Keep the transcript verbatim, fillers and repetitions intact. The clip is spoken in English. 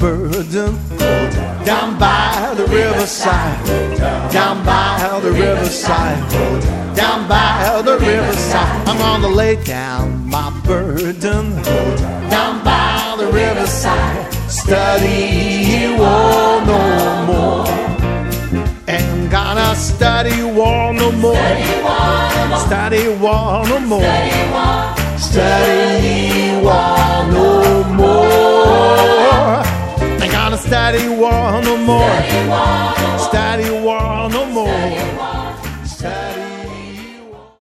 burden. Down by the riverside, down by the riverside, down by the riverside. I'm gonna lay down my burden. Down by the riverside, study war no more. Ain't gonna study war no more. Study war no more. Study war no more. Ain't gonna study war no more.